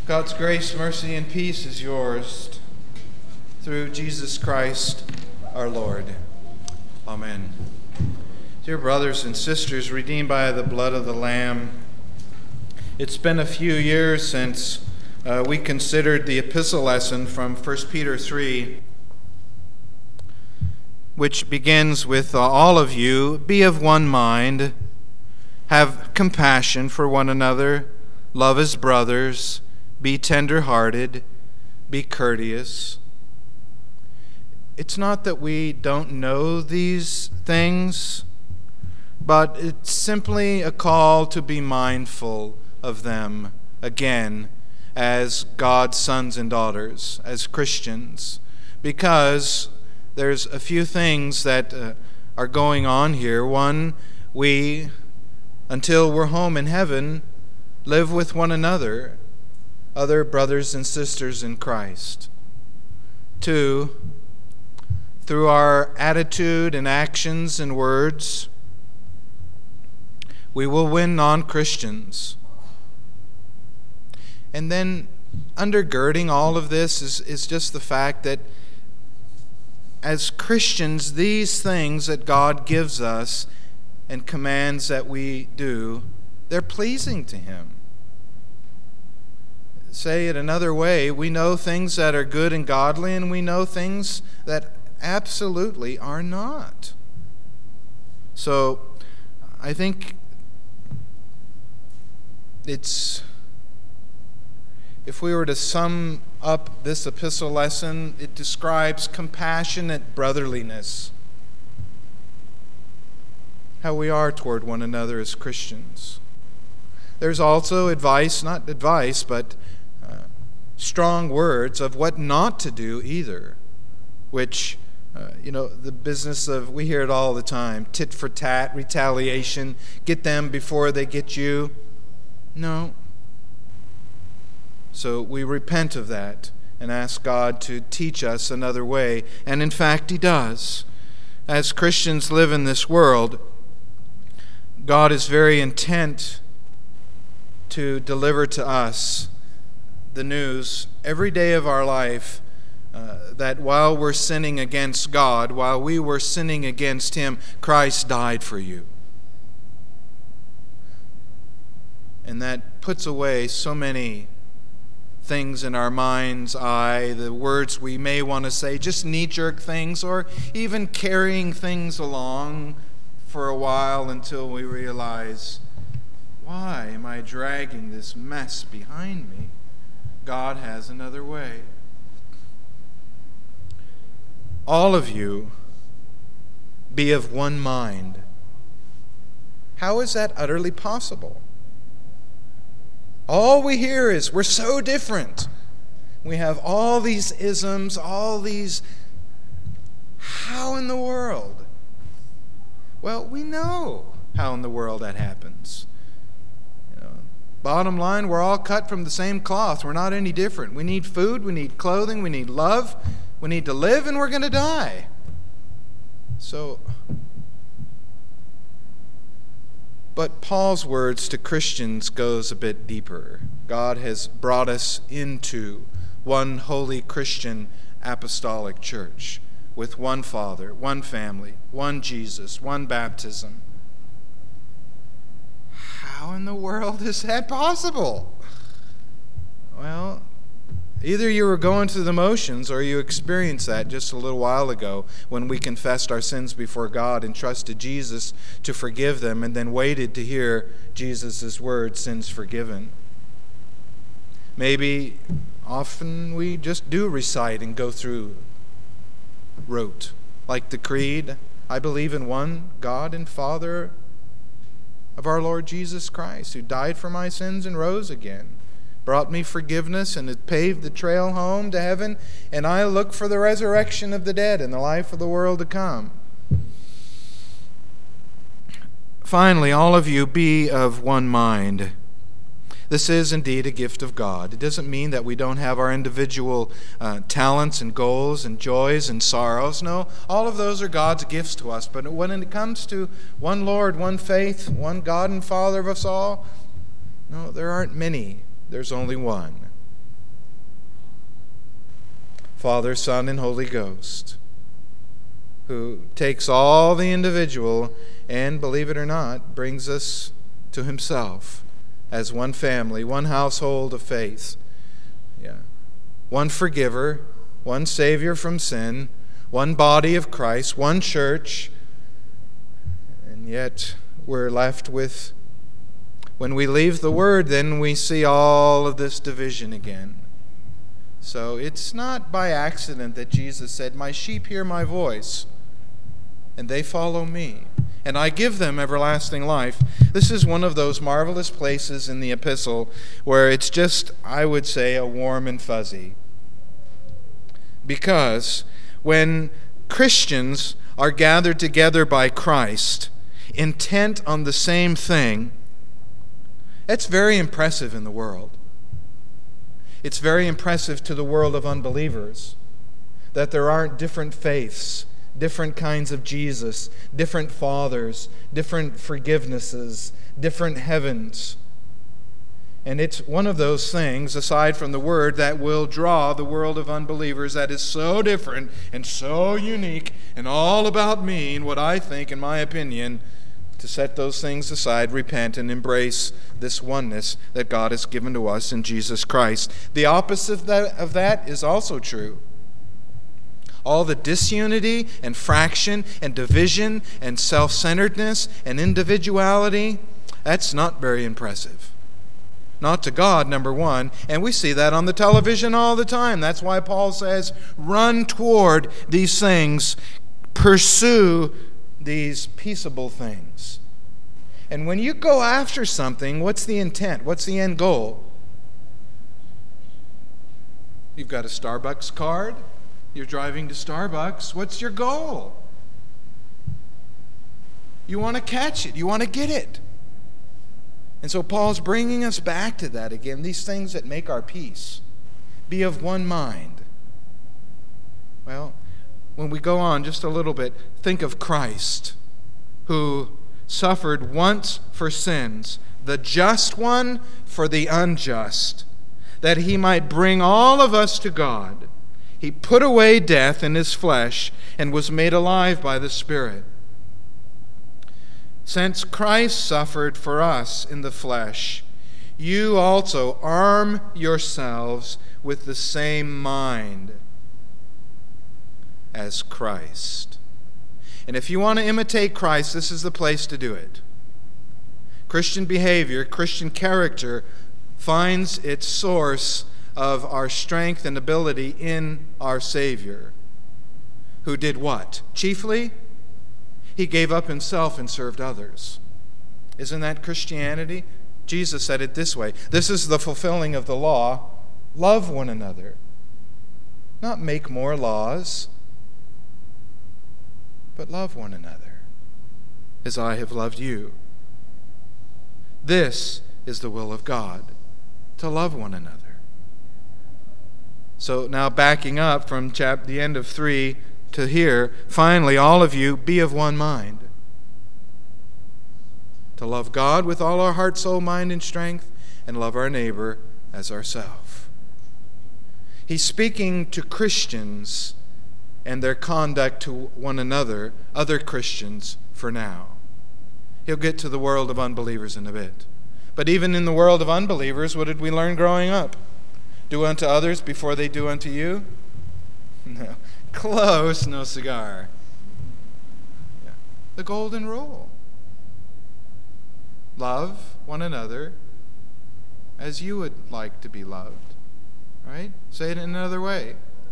God's grace, mercy, and peace is yours through Jesus Christ our Lord. Amen. Dear brothers and sisters, redeemed by the blood of the Lamb, it's been a few years since we considered the epistle lesson from 1 Peter 3, which begins with, all of you, be of one mind, have compassion for one another, love as brothers, be tender-hearted, be courteous. It's not that we don't know these things, but it's simply a call to be mindful of them again as God's sons and daughters, as Christians, because there's a few things that are going on here. One, we, until we're home in heaven, live with one another, other brothers and sisters in Christ. Two, through our attitude and actions and words, we will win non-Christians. And then undergirding all of this is just the fact that as Christians, these things that God gives us and commands that we do, they're pleasing to Him. Say it another way, we know things that are good and godly, and we know things that absolutely are not. So I think if we were to sum up this epistle lesson, it describes compassionate brotherliness, how we are toward one another as Christians. There's also advice, not advice, but strong words of what not to do either, which, the business of, we hear it all the time, tit for tat, retaliation, get them before they get you. No. So we repent of that and ask God to teach us another way. And in fact, He does. As Christians live in this world, God is very intent to deliver to us the news every day of our life that while we're sinning against God, while we were sinning against Him, Christ died for you. And that puts away so many things in our mind's eye, the words we may want to say, just knee-jerk things, or even carrying things along for a while until we realize, why am I dragging this mess behind me? God has another way. All of you be of one mind. How is that utterly possible? All we hear is, we're so different. We have all these isms, all these... How in the world? Well, we know how in the world that happens. Bottom line, we're all cut from the same cloth. We're not any different. We need food, we need clothing, we need love, we need to live, and we're going to die. So, but Paul's words to Christians goes a bit deeper. God has brought us into one holy Christian apostolic church with one Father, one family, one Jesus, one baptism. How in the world is that possible? Well, either you were going through the motions or you experienced that just a little while ago when we confessed our sins before God and trusted Jesus to forgive them and then waited to hear Jesus' words, sins forgiven. Maybe often we just do recite and go through rote, like the creed, I believe in one God and Father of our Lord Jesus Christ, who died for my sins and rose again, brought me forgiveness and has paved the trail home to heaven, and I look for the resurrection of the dead and the life of the world to come. Finally, all of you be of one mind. This is indeed a gift of God. It doesn't mean that we don't have our individual talents and goals and joys and sorrows. No, all of those are God's gifts to us. But when it comes to one Lord, one faith, one God and Father of us all, no, there aren't many. There's only one. Father, Son, and Holy Ghost, who takes all the individual and, believe it or not, brings us to himself as one family, one household of faith. One forgiver, one Savior from sin, one body of Christ, one church. And yet we're left with, when we leave the Word, then we see all of this division again. So it's not by accident that Jesus said, "My sheep hear my voice, and they follow me, and I give them everlasting life." This is one of those marvelous places in the epistle where it's just, I would say, a warm and fuzzy. Because when Christians are gathered together by Christ, intent on the same thing, it's very impressive in the world. It's very impressive to the world of unbelievers that there aren't different faiths, different kinds of Jesus, different fathers, different forgivenesses, different heavens. And it's one of those things, aside from the Word, that will draw the world of unbelievers that is so different and so unique and all about me and what I think and my opinion, to set those things aside, repent, and embrace this oneness that God has given to us in Jesus Christ. The opposite of that is also true. All the disunity and fraction and division and self-centeredness and individuality, that's not very impressive. Not to God, number one, and we see that on the television all the time. That's why Paul says, run toward these things, pursue these peaceable things. And when you go after something, what's the intent? What's the end goal? You've got a Starbucks card. You're driving to Starbucks. What's your goal? You want to catch it. You want to get it. And so Paul's bringing us back to that again, these things that make our peace. Be of one mind. Well, when we go on just a little bit, think of Christ, who suffered once for sins, the just one for the unjust, that he might bring all of us to God. He put away death in his flesh and was made alive by the Spirit. Since Christ suffered for us in the flesh, you also arm yourselves with the same mind as Christ. And if you want to imitate Christ, this is the place to do it. Christian behavior, Christian character finds its source of our strength and ability in our Savior, who did what? Chiefly, he gave up himself and served others. Isn't that Christianity? Jesus said it this way. This is the fulfilling of the law. Love one another. Not make more laws, but love one another as I have loved you. This is the will of God, to love one another. So now backing up from the end of 3 to here, finally, all of you, be of one mind. To love God with all our heart, soul, mind, and strength, and love our neighbor as ourselves. He's speaking to Christians and their conduct to one another, other Christians, for now. He'll get to the world of unbelievers in a bit. But even in the world of unbelievers, what did we learn growing up? Do unto others before they do unto you? No. Close, no cigar. Yeah. The golden rule. Love one another as you would like to be loved. Right? Say it in another way.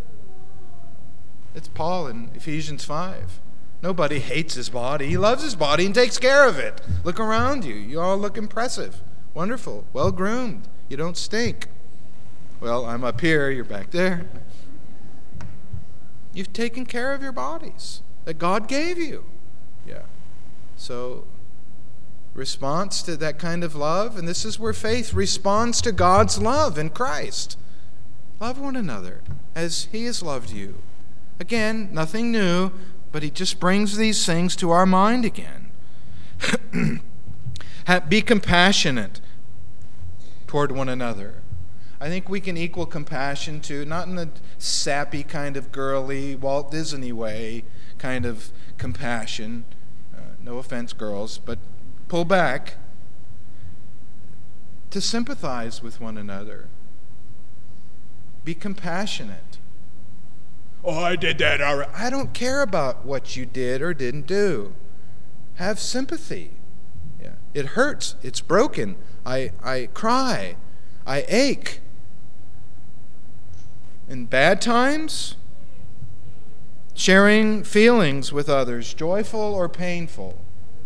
It's Paul in Ephesians 5. Nobody hates his body. He loves his body and takes care of it. Look around you. You all look impressive. Wonderful. Well-groomed. You don't stink. Well, I'm up here. You're back there. You've taken care of your bodies that God gave you. Yeah. So, response to that kind of love, and this is where faith responds to God's love in Christ. Love one another as He has loved you. Again, nothing new, but He just brings these things to our mind again. Be compassionate toward one another. I think we can equal compassion to, not in a sappy kind of girly, Walt Disney way kind of compassion. No offense, girls, but pull back. To sympathize with one another. Be compassionate. Oh, I did that already. I don't care about what you did or didn't do. Have sympathy. Yeah. It hurts. It's broken. I cry. I ache. In bad times, sharing feelings with others, joyful or painful.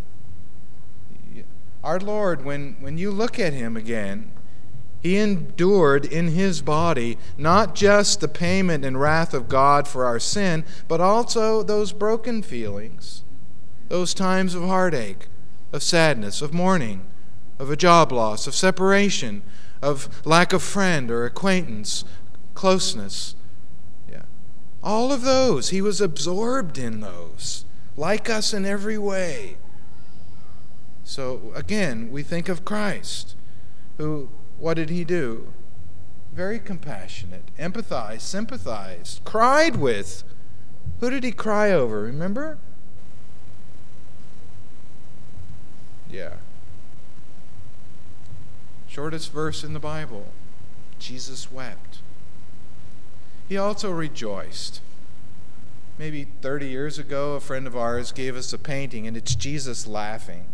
Our Lord, when you look at him again, he endured in his body not just the payment and wrath of God for our sin, but also those broken feelings, those times of heartache, of sadness, of mourning, of a job loss, of separation, of lack of friend or acquaintance, closeness. Yeah. All of those, he was absorbed in those, like us in every way. So again, we think of Christ, who, what did he do? Very compassionate, empathized, sympathized, cried with. Who did he cry over? Remember? Yeah. Shortest verse in the Bible. Jesus wept. He also rejoiced. Maybe 30 years ago, a friend of ours gave us a painting, and it's Jesus laughing.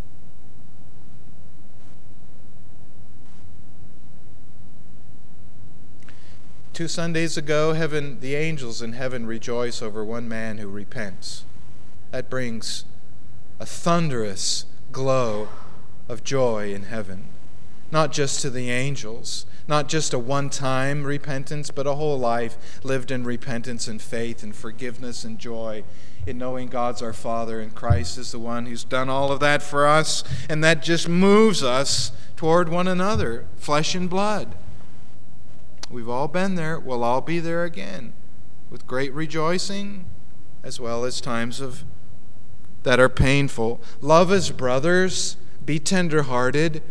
Two Sundays ago, the angels in heaven rejoice over one man who repents. That brings a thunderous glow of joy in heaven. Not just to the angels, not just a one-time repentance, but a whole life lived in repentance and faith and forgiveness and joy in knowing God's our Father and Christ is the one who's done all of that for us, and that just moves us toward one another, flesh and blood. We've all been there. We'll all be there again with great rejoicing as well as times that are painful. Love as brothers. Be tender-hearted.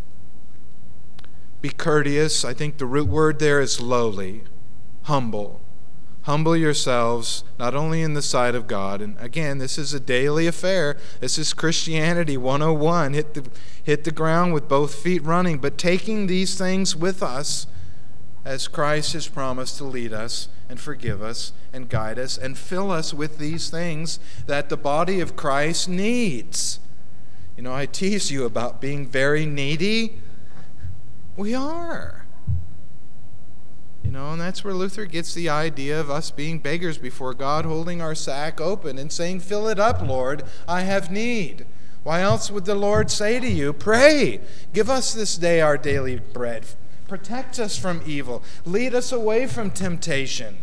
Be courteous. I think the root word there is lowly, humble. Humble yourselves, not only in the sight of God. And again, this is a daily affair. This is Christianity 101. Hit the ground with both feet running, but taking these things with us as Christ has promised to lead us and forgive us and guide us and fill us with these things that the body of Christ needs. You know, I tease you about being very needy. We are. You know, and that's where Luther gets the idea of us being beggars before God, holding our sack open and saying, "Fill it up, Lord, I have need." Why else would the Lord say to you, "Pray, give us this day our daily bread. Protect us from evil. Lead us away from temptation."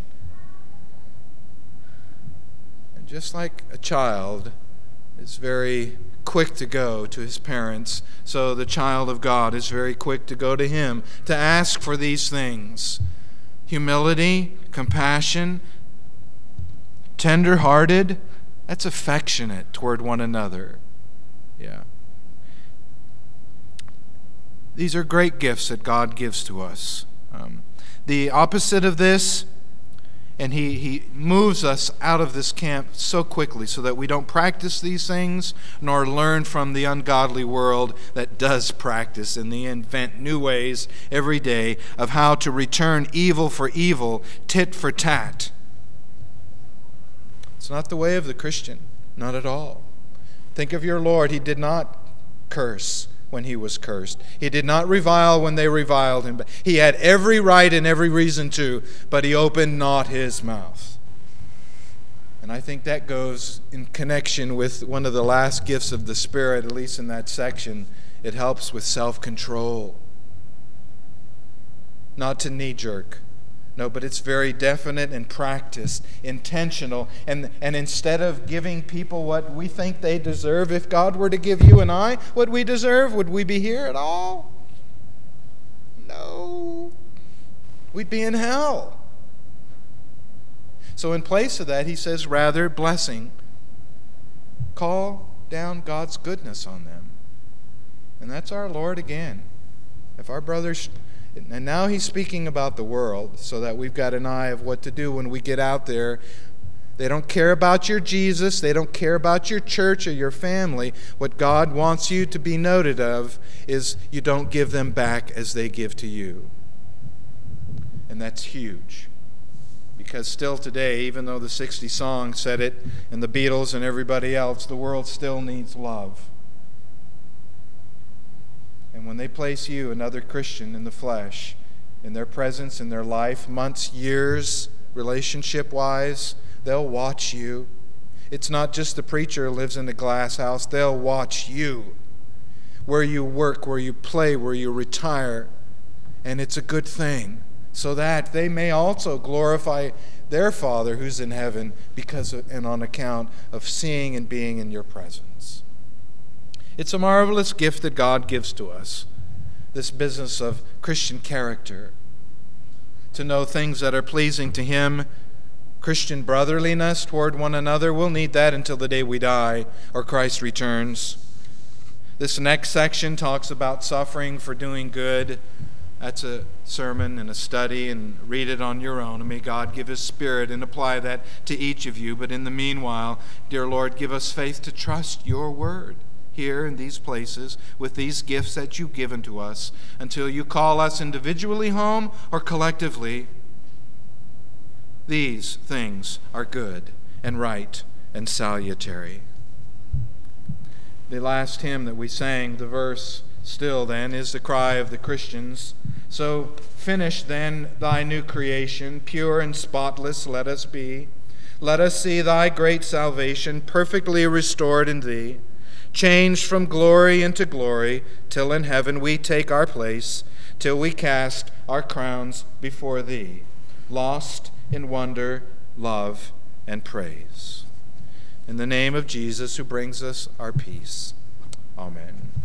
And just like a child is very quick to go to his parents, so the child of God is very quick to go to him to ask for these things. Humility, compassion, tender-hearted, that's affectionate toward one another. Yeah. These are great gifts that God gives to us. The opposite of this, and he moves us out of this camp so quickly so that we don't practice these things nor learn from the ungodly world that does practice, and they invent new ways every day of how to return evil for evil, tit for tat. It's not the way of the Christian, not at all. Think of your Lord. He did not curse when he was cursed. He did not revile when they reviled him. He had every right and every reason to, but he opened not his mouth. And I think that goes in connection with one of the last gifts of the Spirit, at least in that section. It helps with self-control. Not to knee-jerk. No, but it's very definite and practiced, intentional. And instead of giving people what we think they deserve, if God were to give you and I what we deserve, would we be here at all? No. We'd be in hell. So in place of that, he says, rather, blessing. Call down God's goodness on them. And that's our Lord again. If our brothers And now he's speaking about the world, so that we've got an eye of what to do when we get out there. They don't care about your Jesus. They don't care about your church or your family. What God wants you to be noted of is you don't give them back as they give to you. And that's huge. Because still today, even though the 60 Songs said it, and the Beatles and everybody else, the world still needs love. And when they place you, another Christian in the flesh, in their presence, in their life, months, years, relationship-wise, they'll watch you. It's not just the preacher who lives in the glass house. They'll watch you. Where you work, where you play, where you retire. And it's a good thing, so that they may also glorify their Father who's in heaven because of, and on account of seeing and being in your presence. It's a marvelous gift that God gives to us, this business of Christian character, to know things that are pleasing to Him. Christian brotherliness toward one another, we'll need that until the day we die or Christ returns. This next section talks about suffering for doing good. That's a sermon and a study, and read it on your own. And may God give His Spirit and apply that to each of you. But in the meanwhile, dear Lord, give us faith to trust your word here in these places with these gifts that you've given to us until you call us individually home or collectively. These things are good and right and salutary. The last hymn that we sang, the verse still then, is the cry of the Christians. So finish then thy new creation, pure and spotless let us be. Let us see thy great salvation perfectly restored in thee, changed from glory into glory, till in heaven we take our place, till we cast our crowns before thee, lost in wonder, love, and praise. In the name of Jesus, who brings us our peace. Amen.